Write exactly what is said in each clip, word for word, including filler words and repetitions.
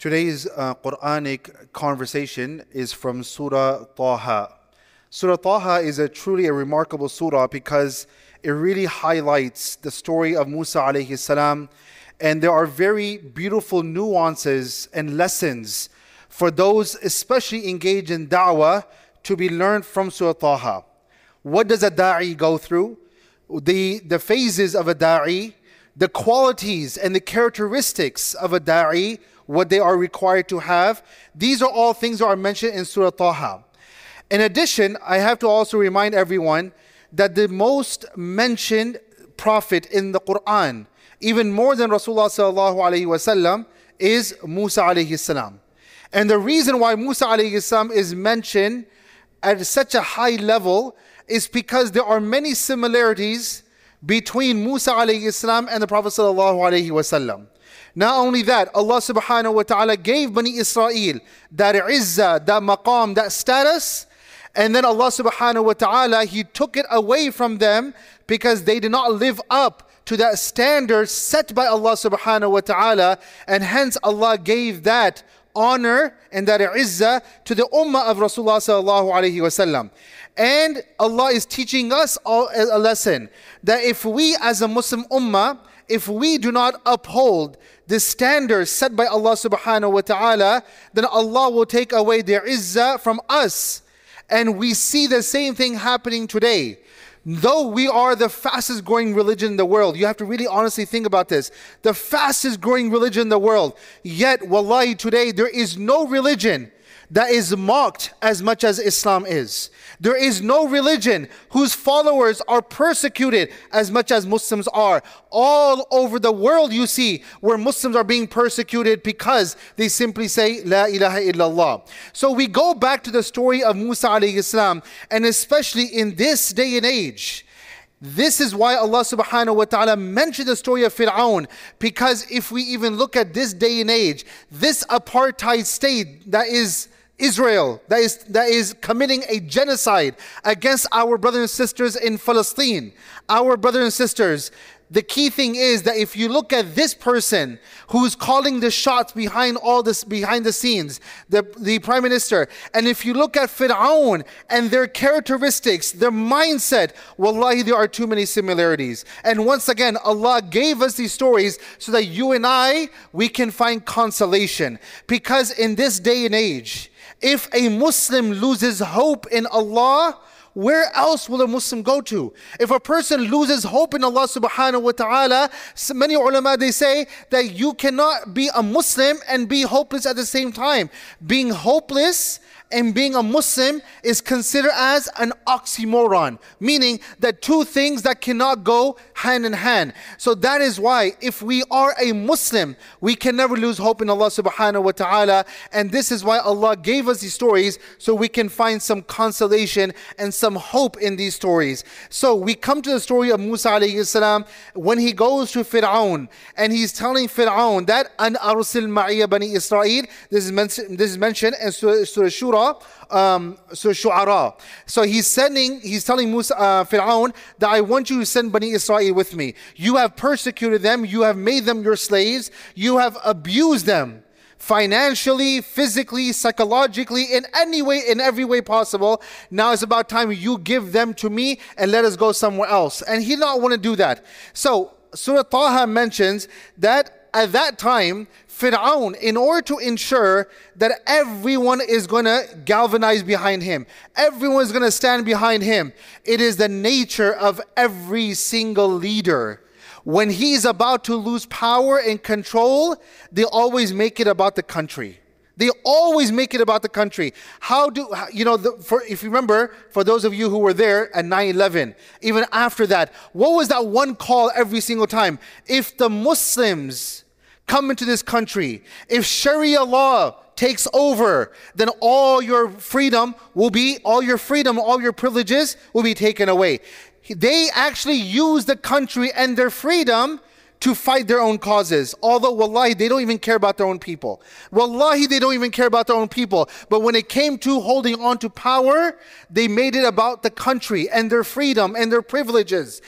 Today's uh, Quranic conversation is from Surah Taha. Surah Taha is a truly a remarkable surah because it really highlights the story of Musa alayhi salam, and there are very beautiful nuances and lessons for those especially engaged in da'wah to be learned from Surah Taha. What does a da'i go through? The, the phases of a da'i, the qualities and the characteristics of a da'i, what they are required to have. These are all things that are mentioned in Surah Taha. In addition, I have to also remind everyone that the most mentioned prophet in the Quran, even more than Rasulullah sallallahu alaihi wasallam, is Musa alayhi salam. And the reason why Musa alayhi salam is mentioned at such a high level is because there are many similarities between Musa alayhi salam and the Prophet sallallahu alaihi wasallam. Not only that, Allah subhanahu wa ta'ala gave Bani Israel that izzah, that maqam, that status, and then Allah subhanahu wa ta'ala, He took it away from them because they did not live up to that standard set by Allah subhanahu wa ta'ala, and hence Allah gave that honor and that izzah to the ummah of Rasulullah sallallahu alaihi wasallam. And Allah is teaching us all a lesson that if we as a Muslim ummah, if we do not uphold the standards set by Allah subhanahu wa ta'ala, then Allah will take away their izzah from us. And we see the same thing happening today. Though we are the fastest growing religion in the world, you have to really honestly think about this. The fastest growing religion in the world, yet wallahi today there is no religion that is mocked as much as Islam is. There is no religion whose followers are persecuted as much as Muslims are. All over the world you see where Muslims are being persecuted because they simply say La ilaha illallah. So we go back to the story of Musa alayhi salam, and especially in this day and age, this is why Allah subhanahu wa ta'ala mentioned the story of Fir'aun, because if we even look at this day and age, this apartheid state that is Israel, that is, that is committing a genocide against our brothers and sisters in Palestine, our brothers and sisters, the key thing is that if you look at this person who's calling the shots behind all this, behind the scenes, the, the prime minister, and if you look at Fir'aun and their characteristics, their mindset, wallahi, there are too many similarities. And once again, Allah gave us these stories so that you and I, we can find consolation. Because in this day and age, if a Muslim loses hope in Allah, where else will a Muslim go to? If a person loses hope in Allah subhanahu wa ta'ala, many ulama, they say that you cannot be a Muslim and be hopeless at the same time. Being hopeless and being a Muslim is considered as an oxymoron, meaning that two things that cannot go hand in hand. So that is why if we are a Muslim, we can never lose hope in Allah subhanahu wa ta'ala. And this is why Allah gave us these stories so we can find some consolation and some hope in these stories. So we come to the story of Musa alayhi salam when he goes to Fir'aun and he's telling Fir'aun that an arsil ma'iya bani Israel. This is mentioned, this is mentioned in Surah, Surah Shura. Um, so Shu'ara. So he's sending, he's telling Musa, uh, Fir'aun that I want you to send Bani Israel with me. You have persecuted them, you have made them your slaves, you have abused them financially, physically, psychologically, in any way, in every way possible. Now it's about time you give them to me and let us go somewhere else. And he did not want to do that. So Surah Taha mentions that at that time, Fir'aun, in order to ensure that everyone is going to galvanize behind him, everyone is going to stand behind him, it is the nature of every single leader. When he's about to lose power and control, they always make it about the country. They always make it about the country. How do, you know, the, for, if you remember, for those of you who were there at nine eleven, even after that, what was that one call every single time? If the Muslims come into this country, if Sharia law takes over, then all your freedom will be, all your freedom, all your privileges will be taken away. They actually use the country and their freedom to fight their own causes. Although, wallahi, they don't even care about their own people. Wallahi, they don't even care about their own people. But when it came to holding on to power, they made it about the country and their freedom and their privileges.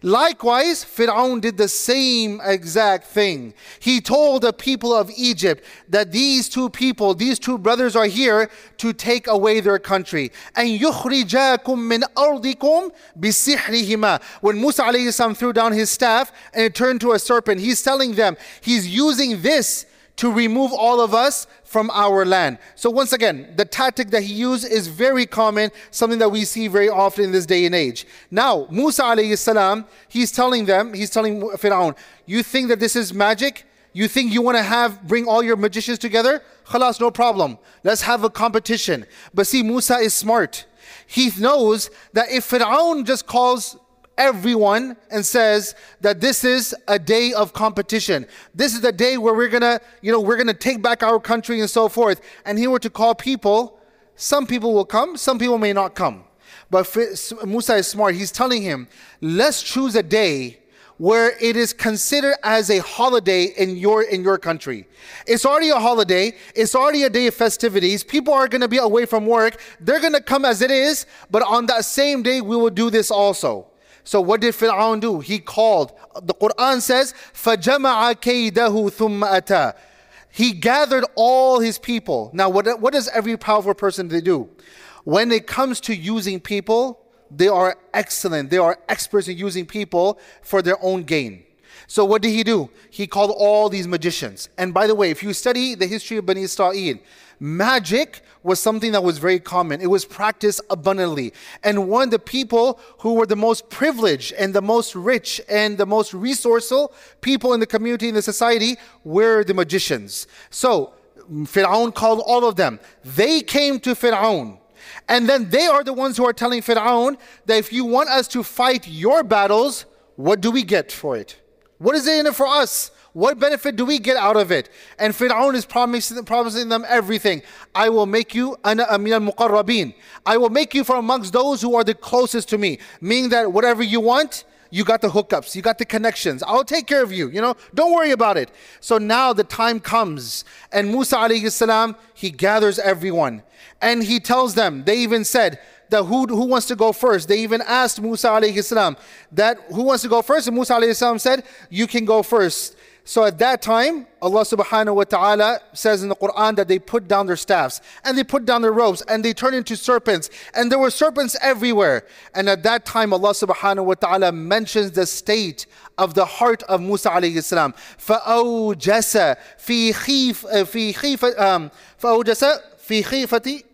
Likewise, Fir'aun did the same exact thing. He told the people of Egypt that these two people, these two brothers are here to take away their country. And يُخْرِجَاكُم مِّنْ أَرْضِكُمْ بِسِحْرِهِمَا. When Musa alayhi salam threw down his staff and it turned to a serpent, he's telling them, he's using this to remove all of us from our land. So once again, the tactic that he used is very common, something that we see very often in this day and age. Now, Musa alayhi salam, he's telling them, he's telling Fir'aun, you think that this is magic? You think you want to have, bring all your magicians together? Khalas, no problem. Let's have a competition. But see, Musa is smart. He knows that if Fir'aun just calls everyone and says that this is a day of competition, this is the day where we're gonna, you know, we're gonna take back our country and so forth, and he were to call people, some people will come, some people may not come. But Musa is smart. He's telling him, let's choose a day where it is considered as a holiday in your in your country. It's already a holiday. It's already a day of festivities. People are going to be away from work. They're going to come as it is, but on that same day we will do this also. So what did Fir'aun do? He called. The Quran says, فَجَمَعَ كَيْدَهُ ثُمَّ أَتَى. He gathered all his people. Now, what, what does every powerful person do? When it comes to using people, they are excellent. They are experts in using people for their own gain. So what did he do? He called all these magicians. And by the way, if you study the history of Bani Israel, magic was something that was very common. It was practiced abundantly. And one of the people who were the most privileged and the most rich and the most resourceful people in the community, in the society, were the magicians. So Fir'aun called all of them. They came to Fir'aun. And then they are the ones who are telling Fir'aun that if you want us to fight your battles, what do we get for it? What is it in it for us? What benefit do we get out of it? And Fir'aun is promising, promising them everything. I will make you ana min al-muqarrabin. I will make you from amongst those who are the closest to me. Meaning that whatever you want, you got the hookups, you got the connections. I'll take care of you, you know, don't worry about it. So now the time comes, and Musa alayhi salam, he gathers everyone. And he tells them, they even said, that who, who wants to go first? They even asked Musa alayhi salam that who wants to go first? And Musa alayhi salam said, you can go first. So at that time, Allah subhanahu wa ta'ala says in the Quran that they put down their staffs and they put down their ropes and they turned into serpents, and there were serpents everywhere. And at that time, Allah subhanahu wa ta'ala mentions the state of the heart of Musa alayhi salam. فَأَوْجَسَ فِي خِيفَ فِي خِيفَ um, فَأَوْجَسَ فِي خِيفَةِ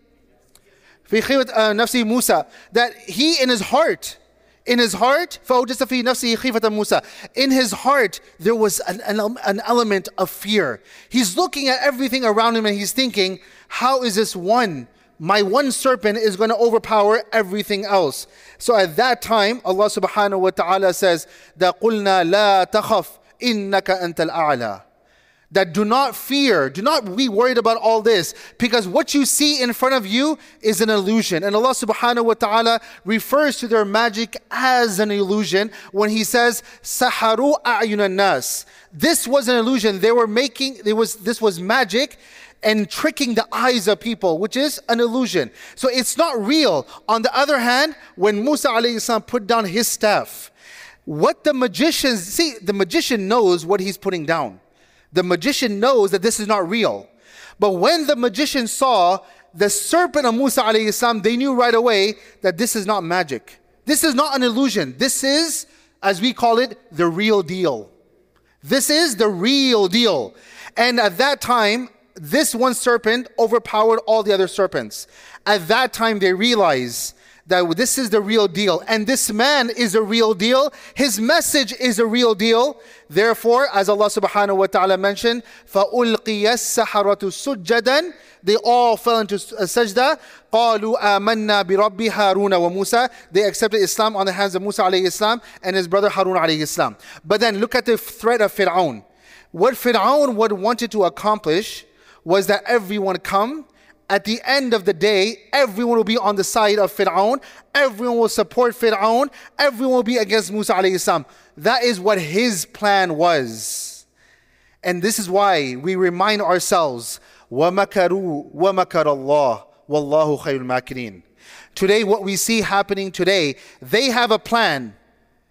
فِي خِيفَةِ نَفْسِ Musa, that he in his heart, In his heart, فَأَوْجَسَ فِي نَفْسِهِ خِيفَةَ مُوسَى. In his heart, there was an, an, an element of fear. He's looking at everything around him and he's thinking, how is this one, my one serpent is going to overpower everything else? So at that time, Allah subhanahu wa ta'ala says, that قُلْنَا لَا تَخَفْ إِنَّكَ أَنْتَ الْأَعْلَى. That do not fear, do not be worried about all this, because what you see in front of you is an illusion. And Allah subhanahu wa ta'ala refers to their magic as an illusion when He says, Saharu a'yunan nas. This was an illusion. They were making, it was, this was magic and tricking the eyes of people, which is an illusion. So it's not real. On the other hand, when Musa alayhi salam put down his staff, what the magicians, see, the magician knows what he's putting down. The magician knows that this is not real. But when the magician saw the serpent of Musa alayhi salam, they knew right away that this is not magic. This is not an illusion. This is, as we call it, the real deal. This is the real deal. And at that time, this one serpent overpowered all the other serpents. At that time, they realized that this is the real deal, and this man is a real deal. His message is a real deal. Therefore, as Allah subhanahu wa ta'ala mentioned, فَأُلْقِيَ السَّحَرَةُ سُجَّدًا. They all fell into sajda. قَالُوا آمَنَّا بِرَبِّ هَارُونَ وَمُوسَى. They accepted Islam on the hands of Musa alayhi salam and his brother Harun alayhi salam. But then look at the threat of Fir'aun. What Fir'aun would wanted to accomplish was that everyone come. At the end of the day, everyone will be on the side of Fir'aun. Everyone will support Fir'aun. Everyone will be against Musa alayhi salam. That is what his plan was. And this is why we remind ourselves, وَمَكَرُوا وَمَكَرَ اللَّهُ وَاللَّهُ خَيْرُ الْمَاكِرِينَ. Today, what we see happening today, they have a plan.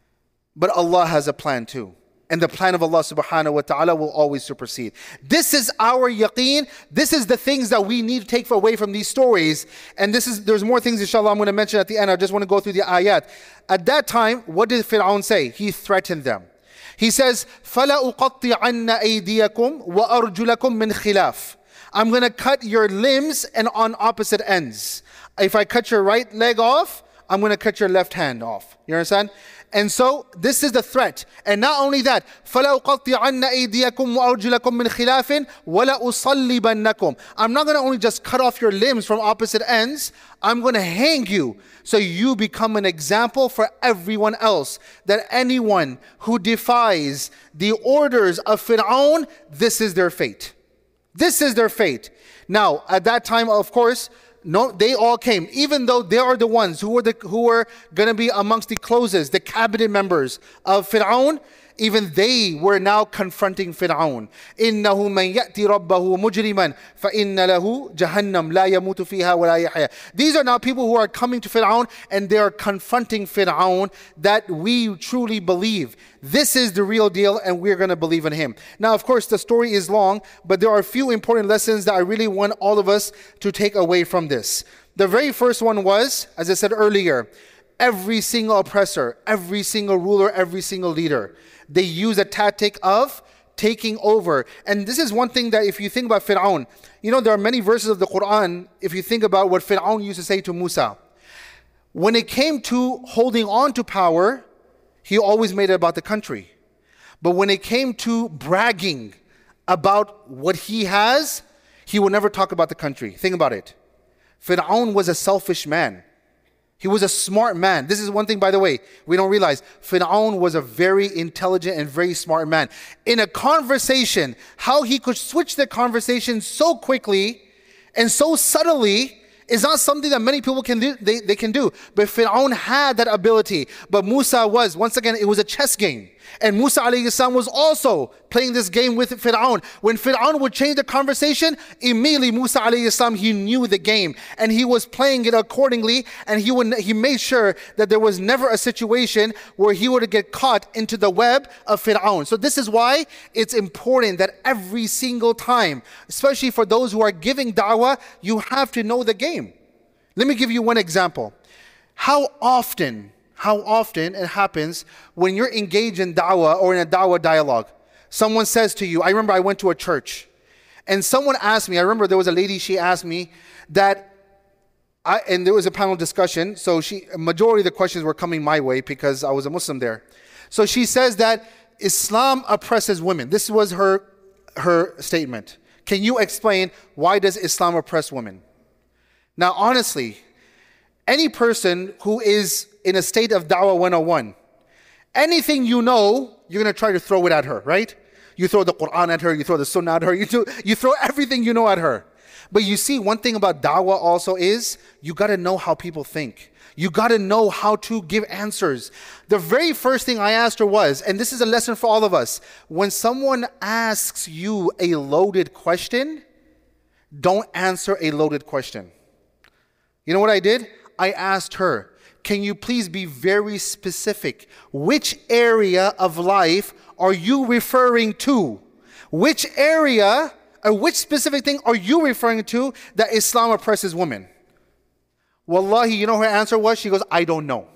But Allah has a plan too. And the plan of Allah subhanahu wa ta'ala will always supersede. This is our yaqeen. This is the things that we need to take away from these stories. And this is there's more things inshallah I'm going to mention at the end. I just want to go through the ayat. At that time, what did Fir'aun say? He threatened them. He says, فَلَا أُقَطِّعَنَّ أَيْدِيَكُمْ وَأَرْجُلَكُمْ مِنْ خِلَافٍ. I'm going to cut your limbs and on opposite ends. If I cut your right leg off, I'm going to cut your left hand off. You understand? And so this is the threat. And not only that, فَلَا أُقَطِّعَنَّ أَيْدِيَكُمْ وَأَرْجُلَكُمْ مِنْ خِلَافٍ وَلَا أُصَلِّبَنَّكُمْ. I'm not going to only just cut off your limbs from opposite ends. I'm going to hang you so you become an example for everyone else. That anyone who defies the orders of Fir'aun, this is their fate. This is their fate. Now, at that time, of course, no, they all came, even though they are the ones who were the who were going to be amongst the closest, the cabinet members of Fir'aun. Even they were now confronting Fir'aun. إِنَّهُ مَنْ يَأْتِ رَبَّهُ مُجْرِمًا فَإِنَّ لَهُ جَهَنَّمْ لَا يَمُوتُ فِيهَا وَلَا يَحْيَا. These are now people who are coming to Fir'aun and they are confronting Fir'aun that we truly believe. This is the real deal and we're going to believe in him. Now, of course, the story is long, but there are a few important lessons that I really want all of us to take away from this. The very first one was, as I said earlier, every single oppressor, every single ruler, every single leader, they use a tactic of taking over. And this is one thing that if you think about Fir'aun, you know, there are many verses of the Quran, if you think about what Fir'aun used to say to Musa. When it came to holding on to power, he always made it about the country. But when it came to bragging about what he has, he would never talk about the country. Think about it. Fir'aun was a selfish man. He was a smart man. This is one thing, by the way, we don't realize. Fir'aun was a very intelligent and very smart man. In a conversation, how he could switch the conversation so quickly and so subtly is not something that many people can do. They, they can do. But Fir'aun had that ability. But Musa was, once again, it was a chess game. And Musa alayhi salam was also playing this game with Fir'aun. When Fir'aun would change the conversation, immediately Musa alayhi salam, he knew the game. And he was playing it accordingly. And he would, he made sure that there was never a situation where he would get caught into the web of Fir'aun. So this is why it's important that every single time, especially for those who are giving da'wah, you have to know the game. Let me give you one example. How often... How often it happens when you're engaged in da'wah or in a da'wah dialogue. Someone says to you, I remember I went to a church and someone asked me, I remember there was a lady, she asked me that, I, and there was a panel discussion, so she, a majority of the questions were coming my way because I was a Muslim there. So she says that Islam oppresses women. This was her, her statement. Can you explain why does Islam oppress women? Now honestly, any person who is in a state of Dawah one oh one, anything you know, you're going to try to throw it at her, right? You throw the Quran at her, you throw the Sunnah at her, you, do, you throw everything you know at her. But you see, one thing about Dawah also is, you got to know how people think. You got to know how to give answers. The very first thing I asked her was, and this is a lesson for all of us, when someone asks you a loaded question, don't answer a loaded question. You know what I did? I asked her, can you please be very specific? Which area of life are you referring to? Which area or which specific thing are you referring to that Islam oppresses women? Wallahi, you know her answer was? She goes, I don't know.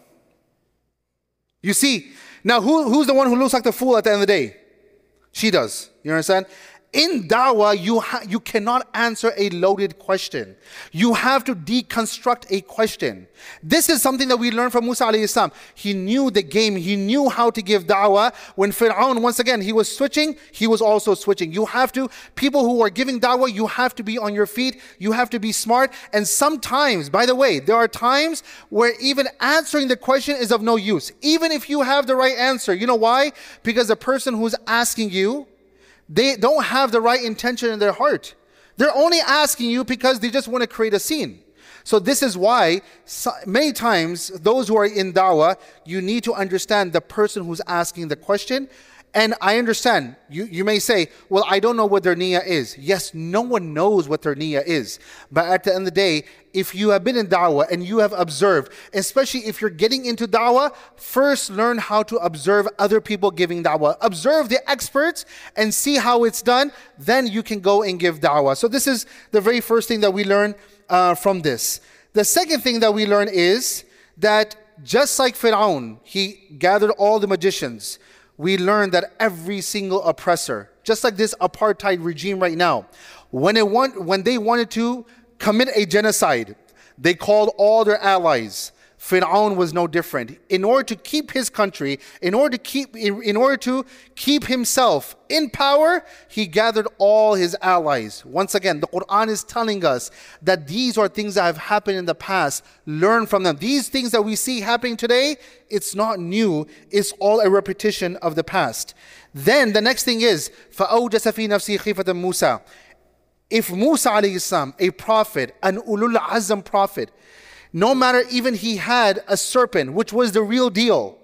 You see, now who, who's the one who looks like the fool at the end of the day? She does. You understand? In da'wah, you, ha you cannot answer a loaded question. You have to deconstruct a question. This is something that we learned from Musa alayhi salam. He knew the game. He knew how to give da'wah. When Fir'aun, once again, he was switching, he was also switching. You have to, people who are giving da'wah, you have to be on your feet. You have to be smart. And sometimes, by the way, there are times where even answering the question is of no use. Even if you have the right answer. You know why? Because the person who's asking you, they don't have the right intention in their heart. They're only asking you because they just want to create a scene. So this is why so many times those who are in da'wah, you need to understand the person who's asking the question And I understand, you, you may say, well, I don't know what their niyyah is. Yes, no one knows what their niyyah is. But at the end of the day, if you have been in da'wah and you have observed, especially if you're getting into da'wah, first learn how to observe other people giving da'wah. Observe the experts and see how it's done. Then you can go and give da'wah. So this is the very first thing that we learn uh, from this. The second thing that we learn is that just like Fir'aun, he gathered all the magicians. We learn that every single oppressor, just like this apartheid regime right now, when, it want, when they wanted to commit a genocide, they called all their allies. Fir'aun was no different. In order to keep his country, in order to keep, in, in order to keep himself in power, he gathered all his allies. Once again, the Quran is telling us that these are things that have happened in the past. Learn from them. These things that we see happening today, it's not new. It's all a repetition of the past. Then the next thing is, فَأَوْجَسَ فِي نَفْسِهِ خِيفَةً مُوسَى. If Musa alayhi salam, a prophet, an ulul azam prophet, no matter even he had a serpent, which was the real deal,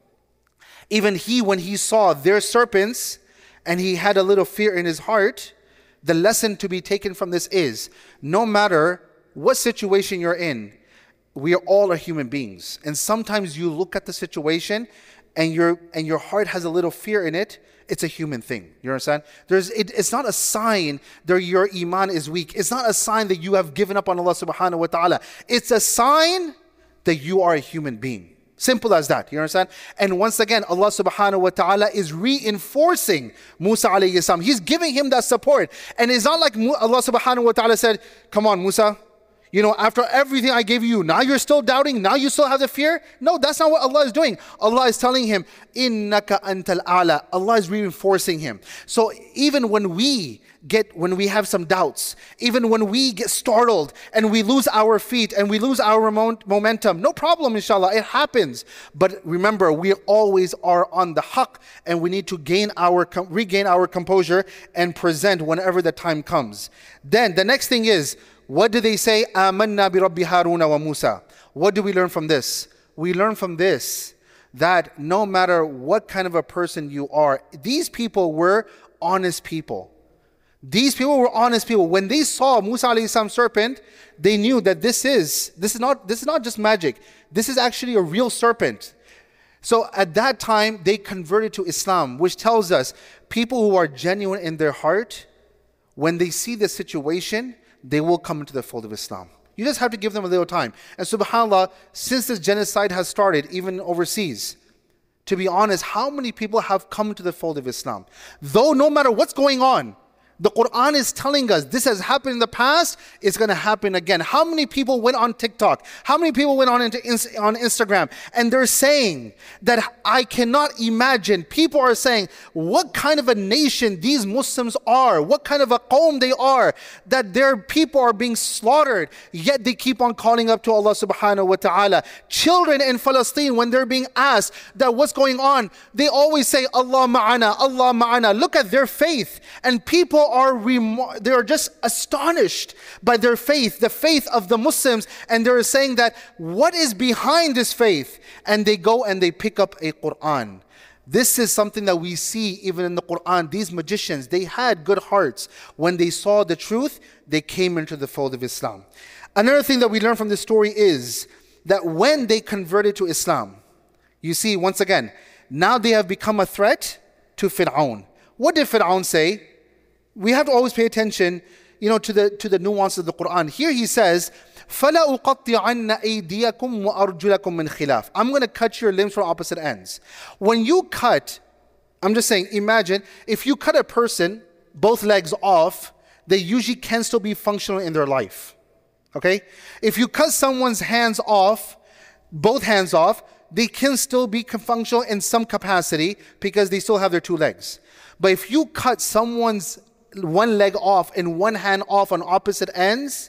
even he, when he saw their serpents and he had a little fear in his heart, the lesson to be taken from this is, no matter what situation you're in, we are all are human beings. And sometimes you look at the situation and your and your heart has a little fear in it. It's a human thing. You understand? There's, it, it's not a sign that your iman is weak. It's not a sign that you have given up on Allah subhanahu wa ta'ala. It's a sign that you are a human being. Simple as that. You understand? And once again, Allah subhanahu wa ta'ala is reinforcing Musa alayhi salam. He's giving him that support. And it's not like Allah subhanahu wa ta'ala said, come on, Musa. You know, after everything I gave you, now you're still doubting? Now you still have the fear? No, that's not what Allah is doing. Allah is telling him, Innaka antal a'la. Allah is reinforcing him. So even when we get, when we have some doubts, even when we get startled and we lose our feet and we lose our momentum, no problem, inshallah, it happens. But remember, we always are on the haqq, and we need to gain our, regain our composure and present whenever the time comes. Then the next thing is, what do they say? Amanna bi Rabbi Haruna wa Musa. What do we learn from this? We learn from this that no matter what kind of a person you are, these people were honest people. These people were honest people. When they saw Musa alayhi salam's serpent, they knew that this is this is not this is not just magic. This is actually a real serpent. So at that time, they converted to Islam, which tells us people who are genuine in their heart, when they see the situation, they will come into the fold of Islam. You just have to give them a little time. And subhanAllah, since this genocide has started, even overseas, to be honest, how many people have come to the fold of Islam? Though no matter what's going on, the Quran is telling us this has happened in the past, it's going to happen again. How many people went on TikTok? How many people went on into on Instagram? And they're saying that I cannot imagine. People are saying what kind of a nation these Muslims are, what kind of a qawm they are, that their people are being slaughtered, yet they keep on calling up to Allah subhanahu wa ta'ala. Children in Palestine, when they're being asked that what's going on, they always say, Allah ma'ana, Allah ma'ana. Look at their faith. And people are rem- they are just astonished by their faith, the faith of the Muslims, and they're saying that what is behind this faith? And they go and they pick up a Quran. This is something that we see even in the Quran. These magicians, they had good hearts. When they saw the truth, they came into the fold of Islam. Another thing that we learn from this story is that when they converted to Islam, you see, once again, now they have become a threat to Fir'aun. What did Fir'aun say? We have to always pay attention, you know, to the to the nuances of the Quran. Here he says, فَلَا أُقَطِّعَنَّ أَيْدِيَكُمْ وَأَرْجُلَكُمْ مِنْ خِلَافٍ. I'm going to cut your limbs from opposite ends. When you cut, I'm just saying, imagine if you cut a person, both legs off, they usually can still be functional in their life. Okay? If you cut someone's hands off, both hands off, they can still be functional in some capacity because they still have their two legs. But if you cut someone's one leg off and one hand off on opposite ends,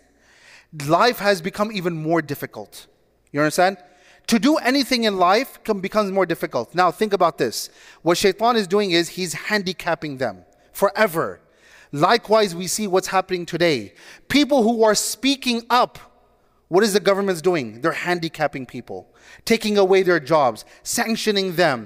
life has become even more difficult. You understand? To do anything in life can, becomes more difficult. Now think about this. What Shaitan is doing is he's handicapping them forever. Likewise, we see what's happening today. People who are speaking up, what is the government doing? They're handicapping people, taking away their jobs, sanctioning them,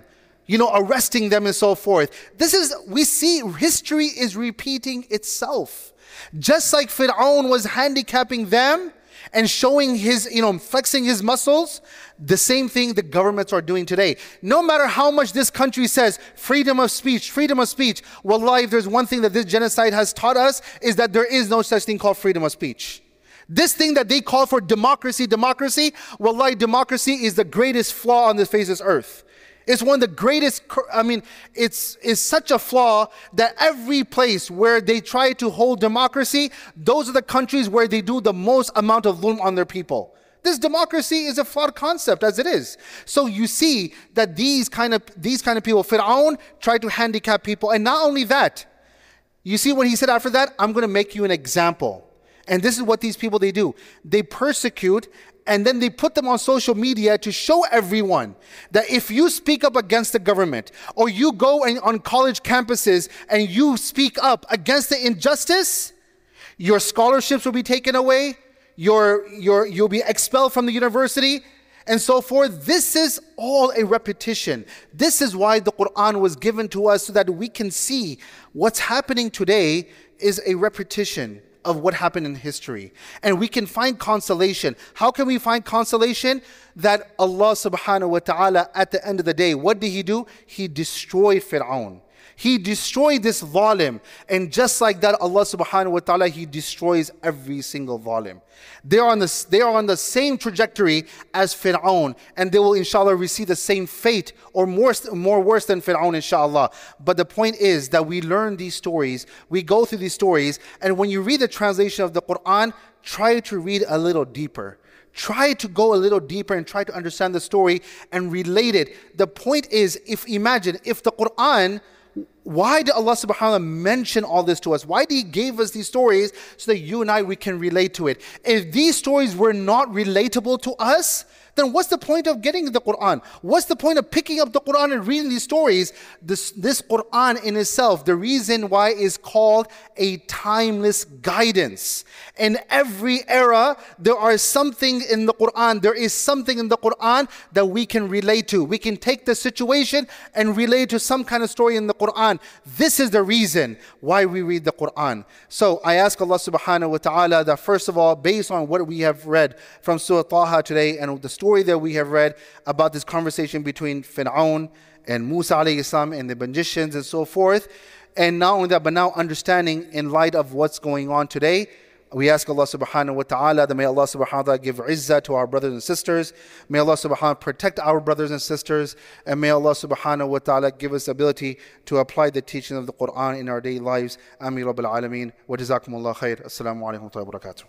you know, arresting them and so forth. This is, we see history is repeating itself. Just like Fir'aun was handicapping them and showing his, you know, flexing his muscles, the same thing the governments are doing today. No matter how much this country says freedom of speech, freedom of speech, wallahi, if there's one thing that this genocide has taught us, is that there is no such thing called freedom of speech. This thing that they call for democracy, democracy, wallahi, democracy is the greatest flaw on the face of this earth. It's one of the greatest, I mean, it's, it's such a flaw that every place where they try to hold democracy, those are the countries where they do the most amount of dhulm on their people. This democracy is a flawed concept as it is. So you see that these kind of, these kind of people, Fir'aun tried to handicap people. And not only that, you see what he said after that? I'm going to make you an example. And this is what these people, they do. They persecute, and then they put them on social media to show everyone that if you speak up against the government, or you go and on college campuses and you speak up against the injustice, your scholarships will be taken away, your, your, you'll be expelled from the university, and so forth. This is all a repetition. This is why the Quran was given to us, so that we can see what's happening today is a repetition of what happened in history. And we can find consolation. How can we find consolation? That Allah subhanahu wa ta'ala, at the end of the day, what did He do? He destroyed Fir'aun. He destroyed this zalim. And just like that, Allah subhanahu wa ta'ala, He destroys every single zalim. They are on the, they are on the same trajectory as Fir'aun, and they will inshallah receive the same fate, or more, more worse than Fir'aun, inshallah. But the point is that we learn these stories, we go through these stories, and when you read the translation of the Quran, try to read a little deeper. Try to go a little deeper and try to understand the story and relate it. The point is, if imagine, if the Quran, why did Allah subhanahu wa ta'ala mention all this to us? Why did He give us these stories so that you and I, we can relate to it? If these stories were not relatable to us, then what's the point of getting the Quran? What's the point of picking up the Quran and reading these stories? This, this Quran in itself, the reason why is called a timeless guidance. In every era, there are something in the Quran, there is something in the Quran that we can relate to. We can take the situation and relate to some kind of story in the Quran. This is the reason why we read the Quran. So I ask Allah subhanahu wa ta'ala that first of all, based on what we have read from Surah Taha today and the story that we have read about this conversation between Fir'aun and Musa alayhi salam and the magicians and so forth, and not only that, but now understanding in light of what's going on today, we ask Allah subhanahu wa ta'ala that may Allah subhanahu wa ta'ala give izzah to our brothers and sisters. May Allah subhanahu wa ta'ala protect our brothers and sisters. And may Allah subhanahu wa ta'ala give us the ability to apply the teaching of the Quran in our daily lives. Ameen Rabbil Alameen. Wa jazakumullah khair. Assalamu alaikum wa barakatuh.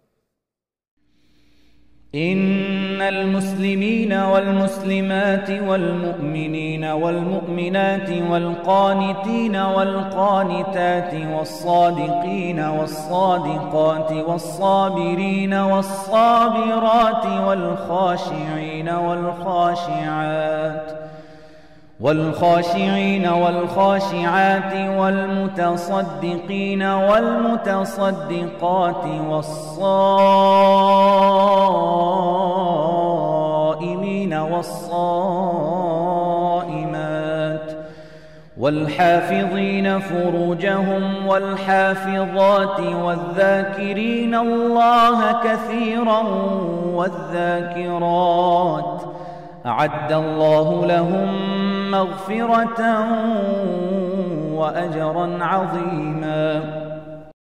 إن المسلمين والمسلمات والمؤمنين والمؤمنات والقانتين والقانتات والصادقين والصادقات والصابرين والصابرات والخاشعين والخاشعات والخاشعين والخاشعات والمتصدقين والمتصدقات والصائمين والصائمات والحافظين فروجهم والحافظات والذاكرين الله كثيرا والذاكرات أعد الله لهم مغفرة وأجرا عظيما.